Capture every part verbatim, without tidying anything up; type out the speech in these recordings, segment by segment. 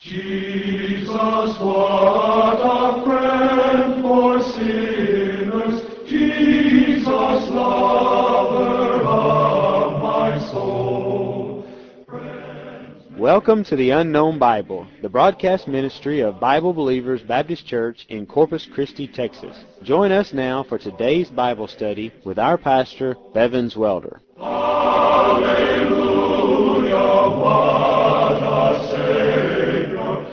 Jesus, what a friend for sinners, Jesus, lover of my soul. Welcome to the Unknown Bible, the broadcast ministry of Bible Believers Baptist Church in Corpus Christi, Texas. Join us now for today's Bible study with our pastor, Bevins Welder. Hallelujah, what a Savior.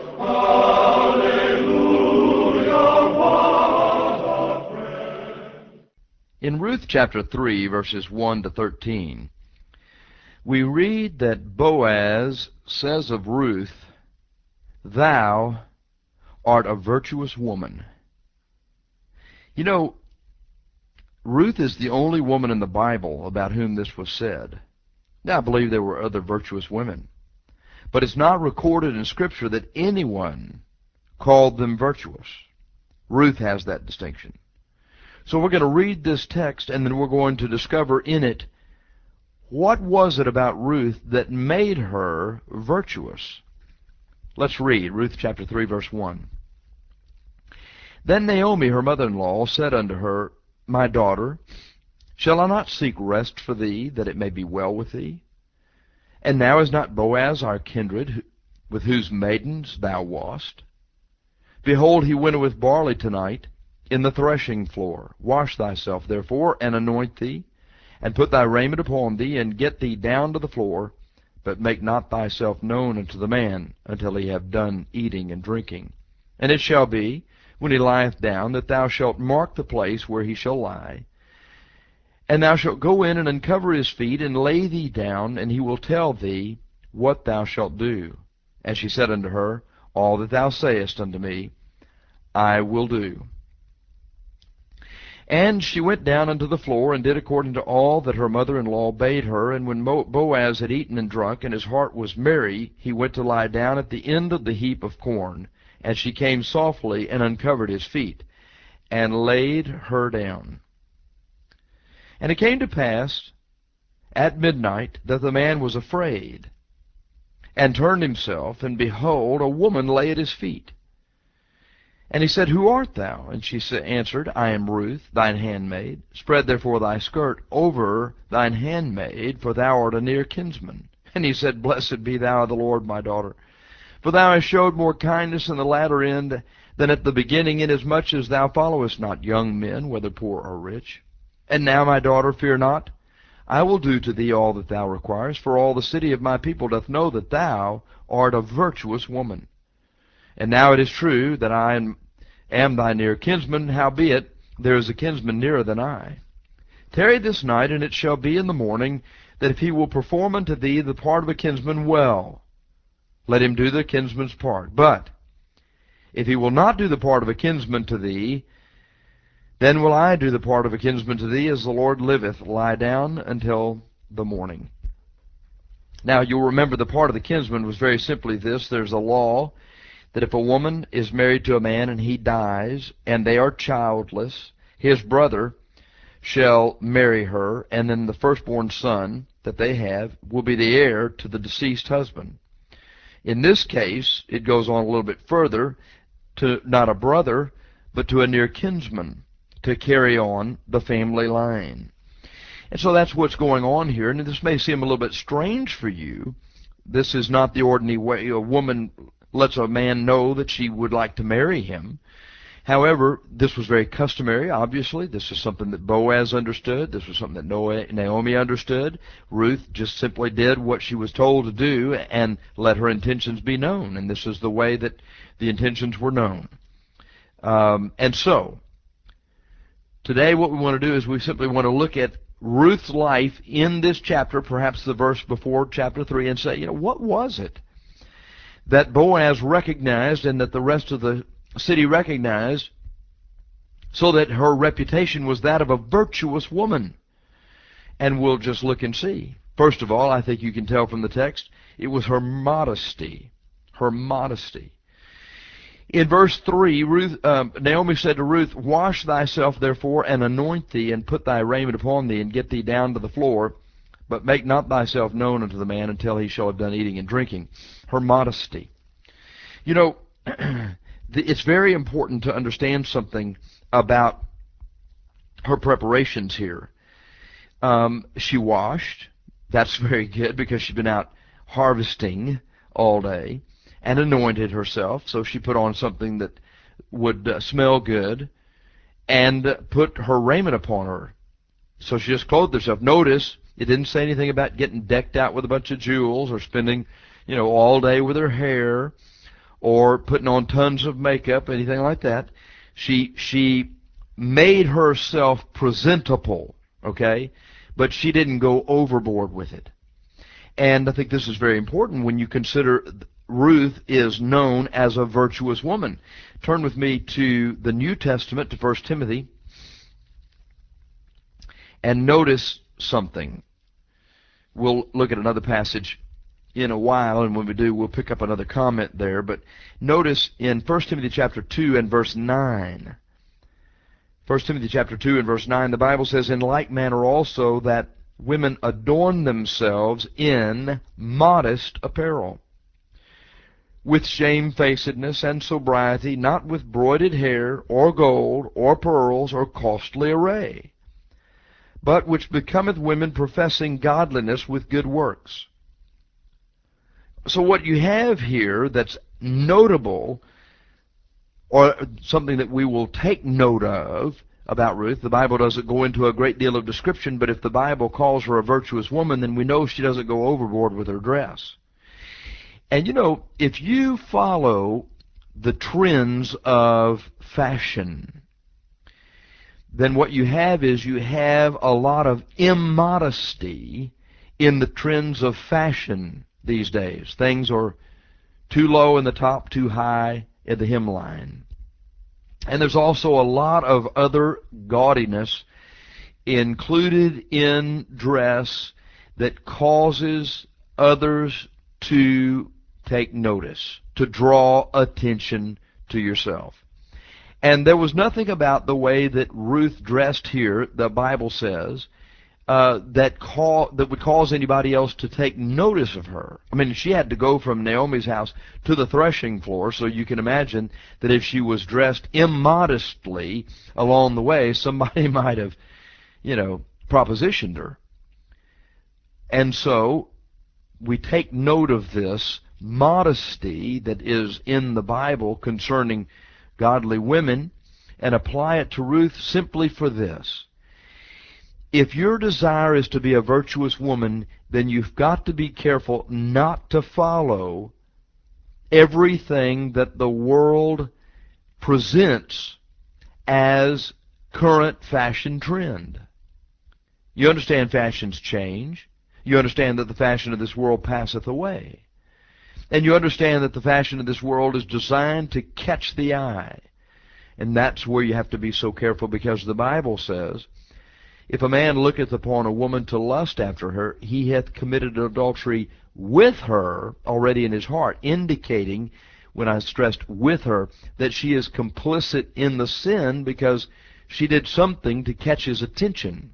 Hallelujah, what a friend. In Ruth chapter three, verses one to thirteen, we read that Boaz says of Ruth, "Thou art a virtuous woman." You know, Ruth is the only woman in the Bible about whom this was said. Now, I believe there were other virtuous women, but it's not recorded in Scripture that anyone called them virtuous. Ruth has that distinction. So we're going to read this text, and then we're going to discover in it what was it about Ruth that made her virtuous. Let's read Ruth chapter three, verse one. Then Naomi, her mother-in-law, said unto her, My daughter, shall I not seek rest for thee, that it may be well with thee? And now is not Boaz our kindred, with whose maidens thou wast? Behold, he winnoweth barley tonight in the threshing floor. Wash thyself, therefore, and anoint thee, and put thy raiment upon thee, and get thee down to the floor, but make not thyself known unto the man, until he have done eating and drinking. And it shall be, when he lieth down, that thou shalt mark the place where he shall lie. And thou shalt go in and uncover his feet, and lay thee down, and he will tell thee what thou shalt do. And she said unto her, All that thou sayest unto me, I will do. And she went down unto the floor, and did according to all that her mother-in-law bade her. And when Boaz had eaten and drunk, and his heart was merry, he went to lie down at the end of the heap of corn. And she came softly, and uncovered his feet, and laid her down. And it came to pass at midnight that the man was afraid, and turned himself, and behold, a woman lay at his feet. And he said, Who art thou? And she answered, I am Ruth, thine handmaid. Spread therefore thy skirt over thine handmaid, for thou art a near kinsman. And he said, Blessed be thou of the Lord, my daughter, for thou hast showed more kindness in the latter end than at the beginning, inasmuch as thou followest not young men, whether poor or rich. And now, my daughter, fear not. I will do to thee all that thou requirest, for all the city of my people doth know that thou art a virtuous woman. And now it is true that I am thy near kinsman, howbeit there is a kinsman nearer than I. Tarry this night, and it shall be in the morning, that if he will perform unto thee the part of a kinsman, well, let him do the kinsman's part. But if he will not do the part of a kinsman to thee, then will I do the part of a kinsman to thee, as the Lord liveth. Lie down until the morning. Now you'll remember the part of the kinsman was very simply this. There's a law that if a woman is married to a man and he dies, and they are childless, his brother shall marry her, and then the firstborn son that they have will be the heir to the deceased husband. In this case, it goes on a little bit further to not a brother, but to a near kinsman, to carry on the family line. And so that's what's going on here. And this may seem a little bit strange for you. This is not the ordinary way a woman lets a man know that she would like to marry him. However, this was very customary, obviously. This is something that Boaz understood. This was something that Naomi understood. Ruth just simply did what she was told to do and let her intentions be known. And this is the way that the intentions were known. Um, and so, today what we want to do is we simply want to look at Ruth's life in this chapter, perhaps the verse before chapter three, and say, you know, what was it that Boaz recognized and that the rest of the city recognized, so that her reputation was that of a virtuous woman? And we'll just look and see. First of all, I think you can tell from the text, it was her modesty. Her modesty. In verse three, Ruth, um, Naomi said to Ruth, Wash thyself therefore, and anoint thee, and put thy raiment upon thee, and get thee down to the floor, but make not thyself known unto the man until he shall have done eating and drinking. Her modesty. You know, it's very important to understand something about her preparations here. Um, she washed. That's very good because she'd been out harvesting all day, and anointed herself. So she put on something that would uh, smell good, and uh, put her raiment upon her. So she just clothed herself. Notice it didn't say anything about getting decked out with a bunch of jewels or spending, you know, all day with her hair or putting on tons of makeup, anything like that. She she made herself presentable, okay? But she didn't go overboard with it. And I think this is very important when you consider Ruth is known as a virtuous woman. Turn with me to the New Testament, to First Timothy, and notice something. We'll look at another passage in a while, and when we do, we'll pick up another comment there. But notice in First Timothy chapter two and verse nine. First Timothy chapter two and verse nine, the Bible says, "In like manner also that women adorn themselves in modest apparel, with shamefacedness and sobriety, not with broided hair, or gold, or pearls, or costly array, but which becometh women professing godliness with good works." So what you have here that's notable, or something that we will take note of about Ruth, the Bible doesn't go into a great deal of description, but if the Bible calls her a virtuous woman, then we know she doesn't go overboard with her dress. And you know, if you follow the trends of fashion, then what you have is you have a lot of immodesty in the trends of fashion these days. Things are too low in the top, too high at the hemline. And there's also a lot of other gaudiness included in dress that causes others to take notice, to draw attention to yourself. And there was nothing about the way that Ruth dressed here, the Bible says, uh, that call, that would cause anybody else to take notice of her. I mean, she had to go from Naomi's house to the threshing floor, so you can imagine that if she was dressed immodestly along the way, somebody might have, you know, propositioned her. And so we take note of this modesty that is in the Bible concerning godly women and apply it to Ruth simply for this. If your desire is to be a virtuous woman, then you've got to be careful not to follow everything that the world presents as current fashion trend. You understand fashions change. You understand that the fashion of this world passeth away. And you understand that the fashion of this world is designed to catch the eye. And that's where you have to be so careful, because the Bible says, if a man looketh upon a woman to lust after her, he hath committed adultery with her already in his heart, indicating, when I stressed with her, that she is complicit in the sin because she did something to catch his attention.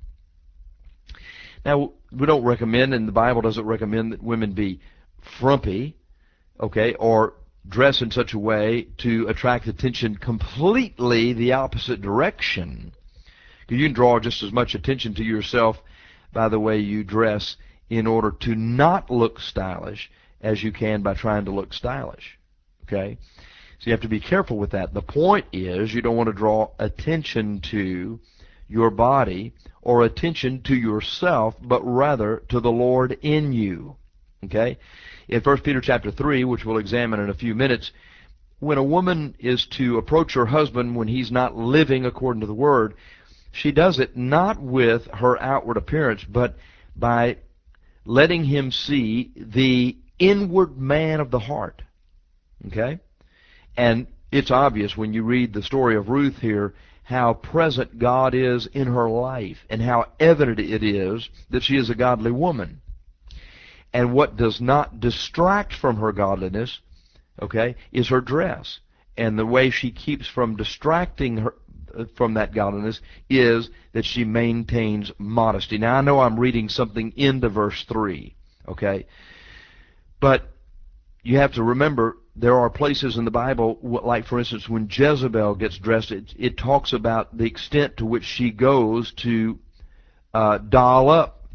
Now, we don't recommend, and the Bible doesn't recommend, that women be frumpy, okay, or dress in such a way to attract attention completely the opposite direction. You can draw just as much attention to yourself by the way you dress in order to not look stylish as you can by trying to look stylish. Okay? So you have to be careful with that. The point is, you don't want to draw attention to your body or attention to yourself, but rather to the Lord in you. Okay? In First Peter chapter three, which we'll examine in a few minutes, when a woman is to approach her husband when he's not living according to the Word, she does it not with her outward appearance, but by letting him see the inward man of the heart. Okay? And it's obvious when you read the story of Ruth here how present God is in her life and how evident it is that she is a godly woman. And what does not distract from her godliness, okay, is her dress. And the way she keeps from distracting her from that godliness is that she maintains modesty. Now, I know I'm reading something into verse three, okay? But you have to remember there are places in the Bible, like for instance when Jezebel gets dressed, it, it talks about the extent to which she goes to uh, doll up.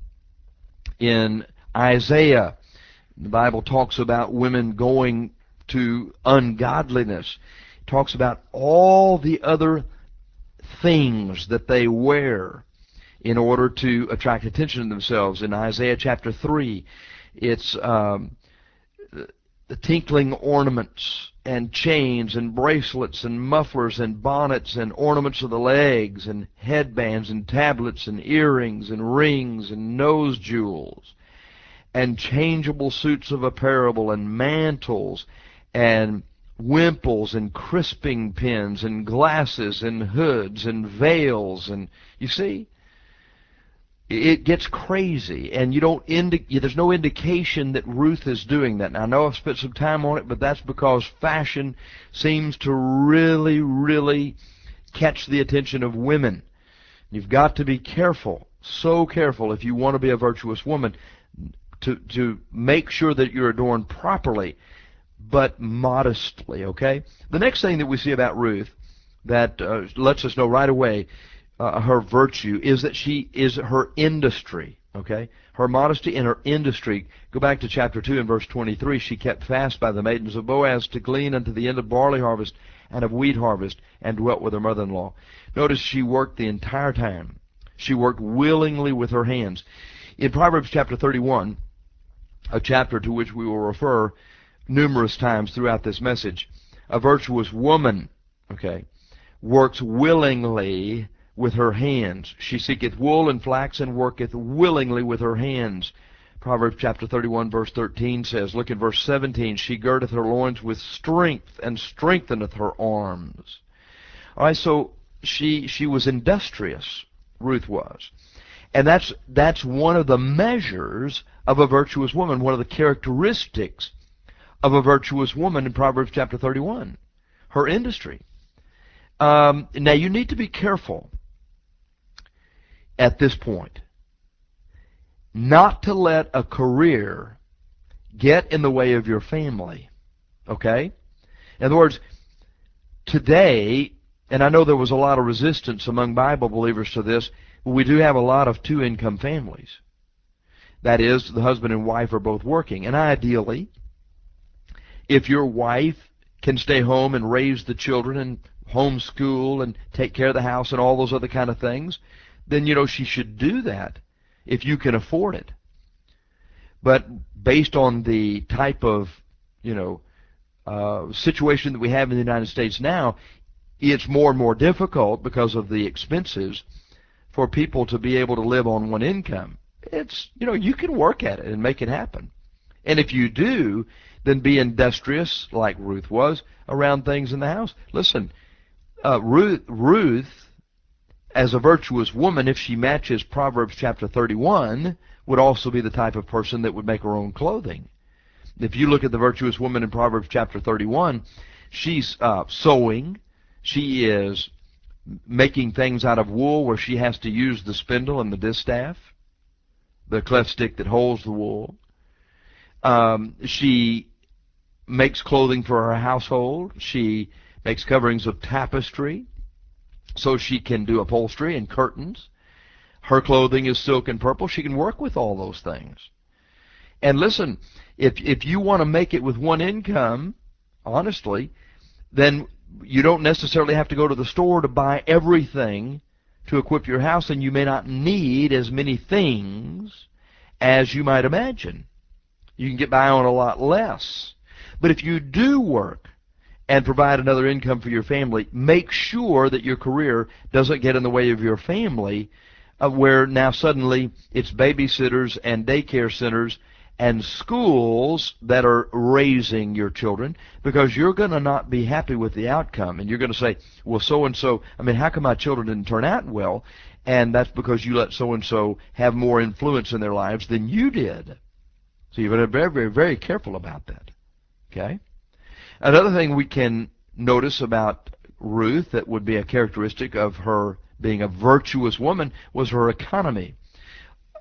In Isaiah, the Bible talks about women going to ungodliness. It talks about all the other things that they wear in order to attract attention to themselves. In Isaiah chapter three, it's um, the tinkling ornaments and chains and bracelets and mufflers and bonnets and ornaments of the legs and headbands and tablets and earrings and rings and nose jewels and changeable suits of apparel and mantles and wimples and crisping pins and glasses and hoods and veils. And you see, it gets crazy, and you don't indi there's no indication that Ruth is doing that. Now, I know I've spent some time on it, but that's because fashion seems to really, really catch the attention of women. You've got to be careful, so careful, if you want to be a virtuous woman, to, to make sure that you're adorned properly, but modestly, okay? The next thing that we see about Ruth that uh, lets us know right away Uh, her virtue is that she is her industry, okay? Her modesty and her industry. Go back to chapter two and verse twenty-three. She kept fast by the maidens of Boaz to glean unto the end of barley harvest and of wheat harvest, and dwelt with her mother-in-law. Notice she worked the entire time. She worked willingly with her hands. In Proverbs chapter thirty-one, a chapter to which we will refer numerous times throughout this message, a virtuous woman, okay, works willingly with her hands. She seeketh wool and flax, and worketh willingly with her hands. Proverbs chapter thirty-one verse thirteen says, look at verse seventeen, she girdeth her loins with strength, and strengtheneth her arms. All right, so she she was industrious, Ruth was. And that's that's one of the measures of a virtuous woman, one of the characteristics of a virtuous woman in Proverbs chapter thirty-one, her industry. Um, now, you need to be careful at this point not to let a career get in the way of your family, okay? In other words, today, and I know there was a lot of resistance among Bible believers to this, but we do have a lot of two-income families. That is, the husband and wife are both working. And ideally, if your wife can stay home and raise the children and homeschool and take care of the house and all those other kind of things, then, you know, she should do that if you can afford it. But based on the type of, you know, uh, situation that we have in the United States now, it's more and more difficult because of the expenses for people to be able to live on one income. It's, you know, you can work at it and make it happen. And if you do, then be industrious, like Ruth was, around things in the house. Listen, uh, Ruth, Ruth, as a virtuous woman, if she matches Proverbs chapter thirty-one, would also be the type of person that would make her own clothing. If you look at the virtuous woman in Proverbs chapter thirty-one, she's uh, sewing. She is making things out of wool where she has to use the spindle and the distaff, the cleft stick that holds the wool. Um, she makes clothing for her household. She makes coverings of tapestry so she can do upholstery and curtains. Her clothing is silk and purple. She can work with all those things. And listen, if, if you want to make it with one income, honestly, then you don't necessarily have to go to the store to buy everything to equip your house, and you may not need as many things as you might imagine. You can get by on a lot less. But if you do work and provide another income for your family, make sure that your career doesn't get in the way of your family, uh, where now suddenly it's babysitters and daycare centers and schools that are raising your children, because you're going to not be happy with the outcome. And you're going to say, well, so-and-so, I mean, how come my children didn't turn out well? And that's because you let so-and-so have more influence in their lives than you did. So you've got to be very, very, very careful about that. Okay? Another thing we can notice about Ruth that would be a characteristic of her being a virtuous woman was her economy.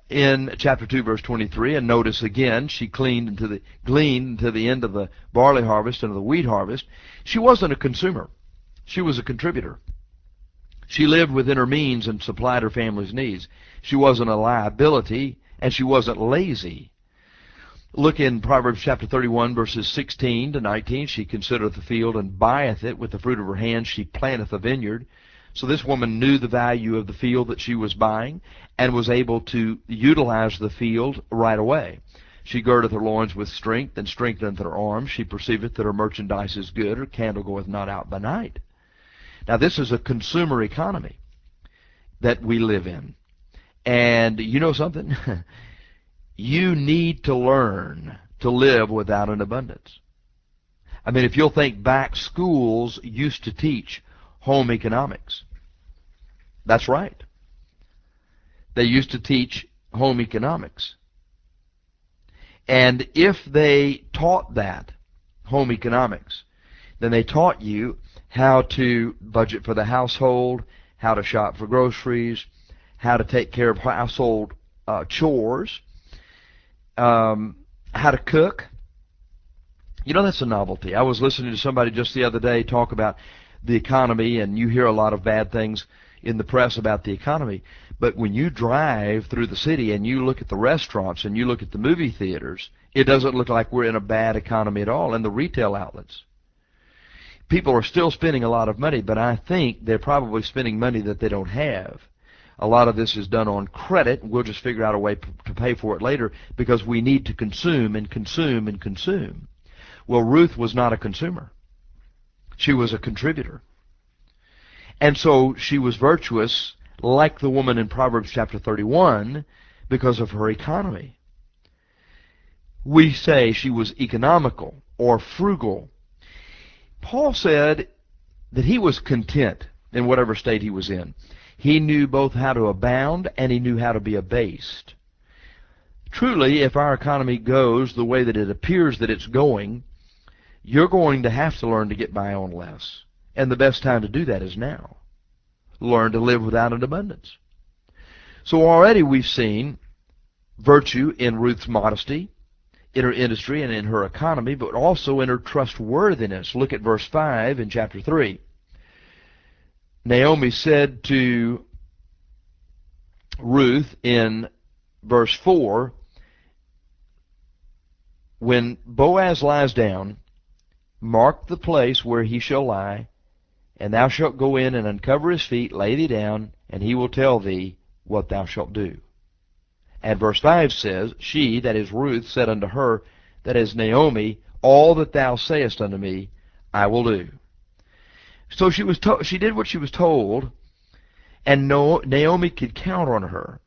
in chapter two, verse twenty-three, and notice again, she cleaned into the, gleaned until the end of the barley harvest and of the wheat harvest. She wasn't a consumer. She was a contributor. She lived within her means and supplied her family's needs. She wasn't a liability, and she wasn't lazy. Look in Proverbs chapter thirty-one, verses sixteen to nineteen. She considereth the field and buyeth it. With the fruit of her hands she planteth a vineyard. So this woman knew the value of the field that she was buying and was able to utilize the field right away. She girdeth her loins with strength and strengtheneth her arms. She perceiveth that her merchandise is good. Her candle goeth not out by night. Now this is a consumer economy that we live in. And you know something? You need to learn to live without an abundance. I mean, if you'll think back, schools used to teach home economics. That's right. They used to teach home economics. And if they taught that, home economics, then they taught you how to budget for the household, how to shop for groceries, how to take care of household uh, chores, um, how to cook. You know, that's a novelty. I was listening to somebody just the other day talk about the economy, and you hear a lot of bad things in the press about the economy. But when you drive through the city and you look at the restaurants and you look at the movie theaters, it doesn't look like we're in a bad economy at all. And the retail outlets. People are still spending a lot of money, but I think they're probably spending money that they don't have. A lot of this is done on credit. We'll just figure out a way to pay for it later because we need to consume and consume and consume. Well, Ruth was not a consumer. She was a contributor. And so she was virtuous like the woman in Proverbs chapter thirty-one because of her economy. We say she was economical or frugal. Paul said that he was content in whatever state he was in. He knew both how to abound and he knew how to be abased. Truly, if our economy goes the way that it appears that it's going, you're going to have to learn to get by on less. And the best time to do that is now. Learn to live without an abundance. So already we've seen virtue in Ruth's modesty, in her industry and in her economy, but also in her trustworthiness. Look at verse five in chapter three. Naomi said to Ruth in verse four, when Boaz lies down, mark the place where he shall lie, and thou shalt go in and uncover his feet, lay thee down, and he will tell thee what thou shalt do. And verse five says, she, that is Ruth, said unto her, that is Naomi, all that thou sayest unto me, I will do. So she was to- she did what she was told, and no- Naomi could count on her.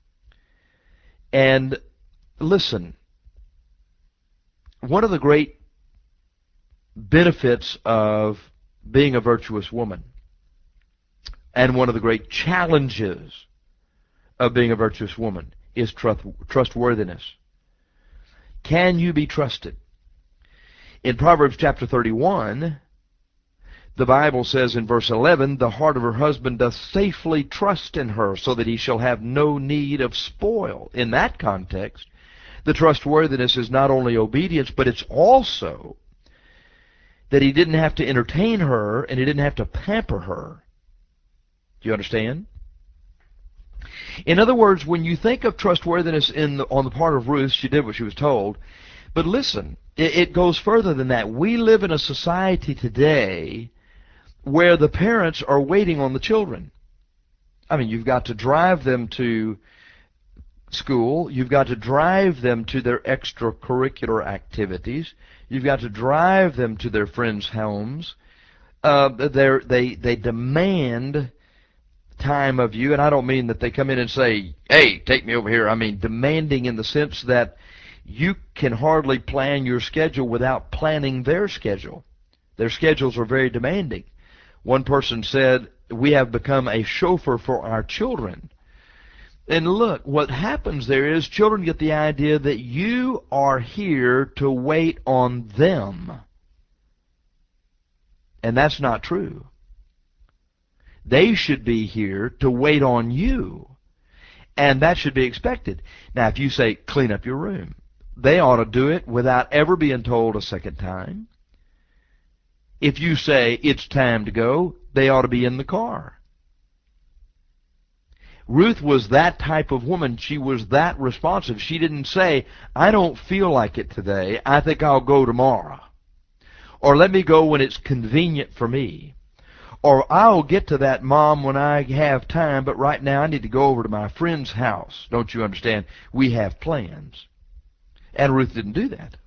And listen, one of the great benefits of being a virtuous woman, and one of the great challenges of being a virtuous woman, is trust, trustworthiness. Can you be trusted? In Proverbs chapter thirty-one, the Bible says in verse eleven, the heart of her husband doth safely trust in her, so that he shall have no need of spoil. In that context, the trustworthiness is not only obedience, but it's also that he didn't have to entertain her and he didn't have to pamper her. Do you understand? In other words, when you think of trustworthiness in the, on the part of Ruth, she did what she was told. But listen, it, it goes further than that. We live in a society today where the parents are waiting on the children. I mean, you've got to drive them to school. You've got to drive them to their extracurricular activities. You've got to drive them to their friends' homes. Uh, they they demand time of you, and I don't mean that they come in and say, hey, take me over here. I mean demanding in the sense that you can hardly plan your schedule without planning their schedule. Their schedules are very demanding. One person said, we have become a chauffeur for our children. And look, what happens there is children get the idea that you are here to wait on them. And that's not true. They should be here to wait on you. And that should be expected. Now, if you say, clean up your room, they ought to do it without ever being told a second time. If you say, it's time to go, they ought to be in the car. Ruth was that type of woman. She was that responsive. She didn't say, I don't feel like it today. I think I'll go tomorrow. Or let me go when it's convenient for me. Or I'll get to that, Mom, when I have time, but right now I need to go over to my friend's house. Don't you understand? We have plans. And Ruth didn't do that.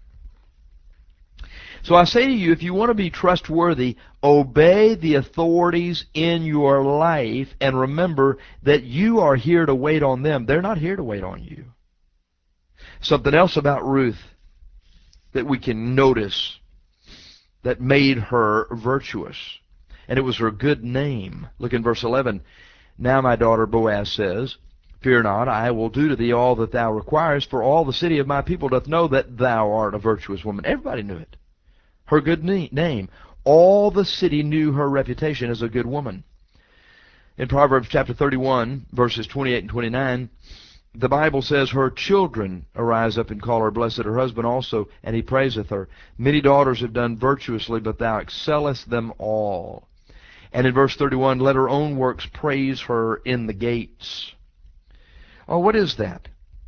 So I say to you, if you want to be trustworthy, obey the authorities in your life, and remember that you are here to wait on them. They're not here to wait on you. Something else about Ruth that we can notice that made her virtuous, and it was her good name. Look in verse eleven. Now, my daughter, Boaz says, fear not, I will do to thee all that thou requirest, for all the city of my people doth know that thou art a virtuous woman. Everybody knew it. Her good name. All the city knew her reputation as a good woman. In Proverbs chapter thirty-one, verses twenty-eight and twenty-nine, the Bible says, her children arise up and call her blessed, her husband also, and he praiseth her. Many daughters have done virtuously, but thou excellest them all. And in verse thirty-one, let her own works praise her in the gates. Oh, what is that?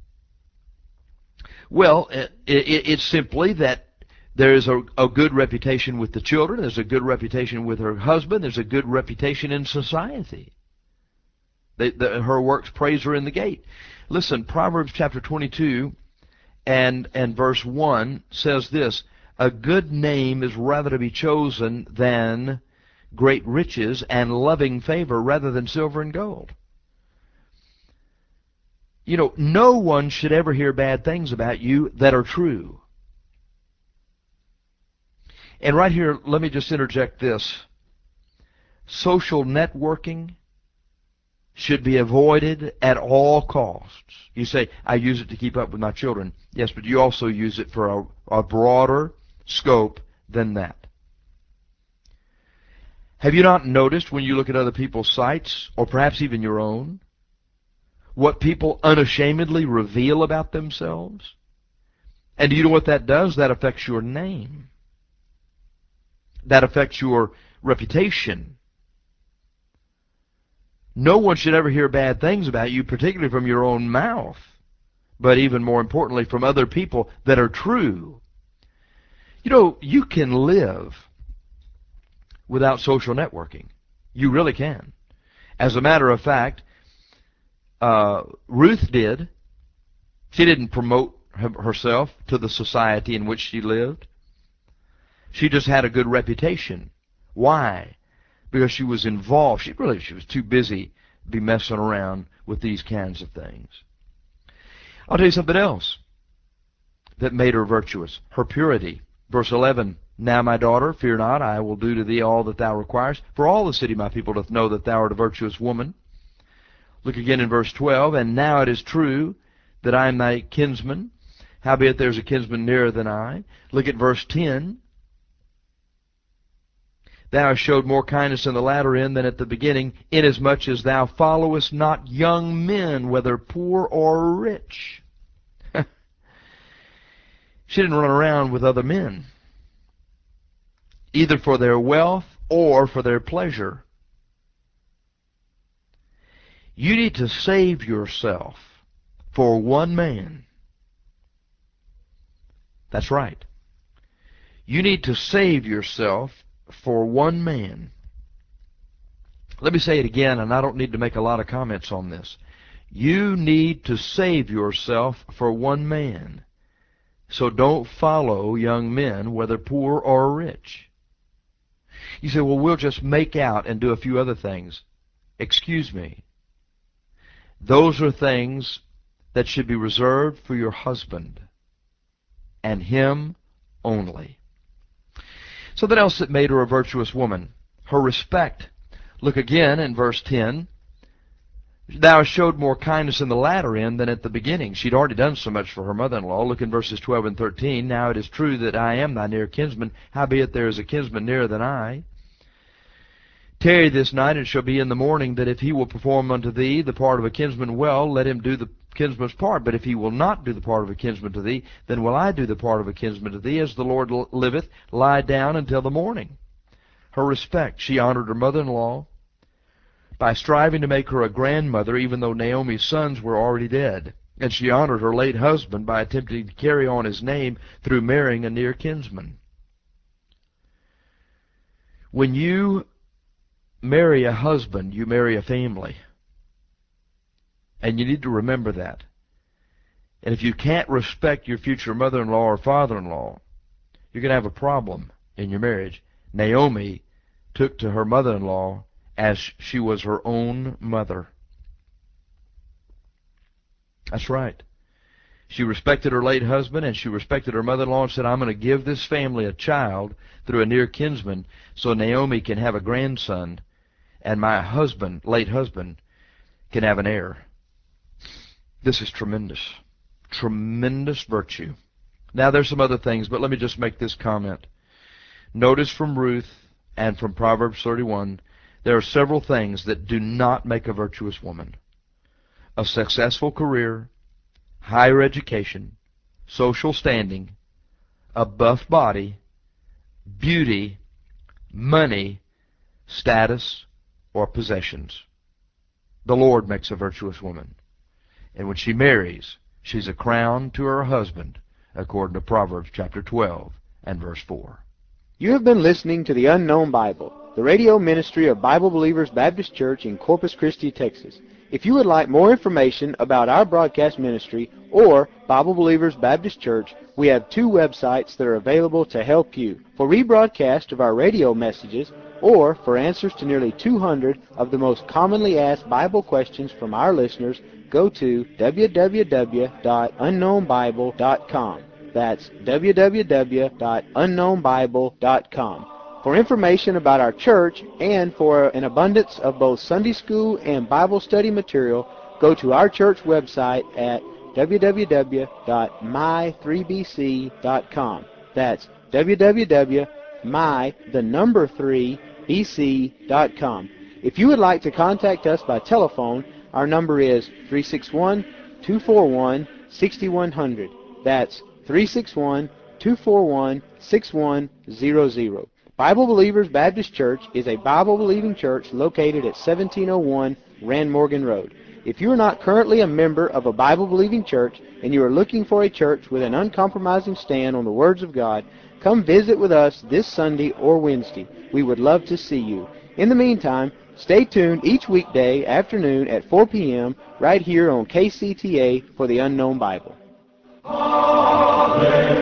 Well, it, it, it's simply that there is a, a good reputation with the children. There's a good reputation with her husband. There's a good reputation in society. They, the, her works praise her in the gate. Listen, Proverbs chapter twenty-two and, and verse one says this, a good name is rather to be chosen than great riches, and loving favor rather than silver and gold. You know, no one should ever hear bad things about you that are true. And right here, let me just interject this. Social networking should be avoided at all costs. You say, I use it to keep up with my children. Yes, but you also use it for a, a broader scope than that. Have you not noticed when you look at other people's sites, or perhaps even your own, what people unashamedly reveal about themselves? And do you know what that does? That affects your name. That affects your reputation. No one should ever hear bad things about you, particularly from your own mouth, but even more importantly from other people that are true. You know, you can live without social networking. You really can. As a matter of fact, uh, Ruth did. She didn't promote herself to the society in which she lived. She just had a good reputation. Why? Because she was involved. She really she was too busy to be messing around with these kinds of things. I'll tell you something else that made her virtuous. Her purity. Verse eleven, now, my daughter, fear not, I will do to thee all that thou requirest, for all the city of my people doth know that thou art a virtuous woman. Look again in verse twelve, and now it is true that I am thy kinsman, howbeit there is a kinsman nearer than I. Look at verse ten. Thou hast showed more kindness in the latter end than at the beginning, inasmuch as thou followest not young men, whether poor or rich. She didn't run around with other men, either for their wealth or for their pleasure. You need to save yourself for one man. That's right. You need to save yourself for one man. Let me say it again, and I don't need to make a lot of comments on this. You need to save yourself for one man. So don't follow young men, whether poor or rich. You say, well, we'll just make out and do a few other things. Excuse me. Those are things that should be reserved for your husband and him only. Something else that made her a virtuous woman, her respect. Look again in verse ten. Thou hast showed more kindness in the latter end than at the beginning. She'd already done so much for her mother-in-law. Look in verses twelve and thirteen. Now it is true that I am thy near kinsman, howbeit there is a kinsman nearer than I. Tarry this night, and it shall be in the morning, that if he will perform unto thee the part of a kinsman well, let him do the kinsman's part. But if he will not do the part of a kinsman to thee, then will I do the part of a kinsman to thee. As the Lord liveth, lie down until the morning. Her respect. She honored her mother-in-law by striving to make her a grandmother, even though Naomi's sons were already dead. And she honored her late husband by attempting to carry on his name through marrying a near kinsman. When you marry a husband, you marry a family. And you need to remember that. And if you can't respect your future mother-in-law or father-in-law, you're going to have a problem in your marriage. Naomi took to her mother-in-law as she was her own mother. That's right. She respected her late husband, and she respected her mother-in-law, and said, I'm going to give this family a child through a near kinsman so Naomi can have a grandson, and my husband, late husband, can have an heir. This is tremendous. Tremendous virtue. Now there's some other things, but let me just make this comment. Notice from Ruth and from Proverbs thirty-one, there are several things that do not make a virtuous woman. A successful career, higher education, social standing, a buff body, beauty, money, status, or possessions. The Lord makes a virtuous woman. And when she marries, she's a crown to her husband, according to Proverbs chapter twelve and verse four. You have been listening to the Unknown Bible, the radio ministry of Bible Believers Baptist Church in Corpus Christi, Texas. If you would like more information about our broadcast ministry or Bible Believers Baptist Church, we have two websites that are available to help you. For rebroadcast of our radio messages, or for answers to nearly two hundred of the most commonly asked Bible questions from our listeners, go to w w w dot unknown bible dot com. That's w w w dot unknown bible dot com. For information about our church and for an abundance of both Sunday school and Bible study material, go to our church website at w w w dot my three b c dot com. That's w w w dot my, the number three, b c dot com. If you would like to contact us by telephone, our number is three six one, two four one, six one zero zero. That's three six one, two four one, six one zero zero. Bible Believers Baptist Church is a Bible-believing church located at seventeen oh one Rand Morgan Road. If you are not currently a member of a Bible-believing church and you are looking for a church with an uncompromising stand on the words of God, come visit with us this Sunday or Wednesday. We would love to see you. In the meantime, stay tuned each weekday afternoon at four p m right here on K C T A for the Unknown Bible. Hallelujah.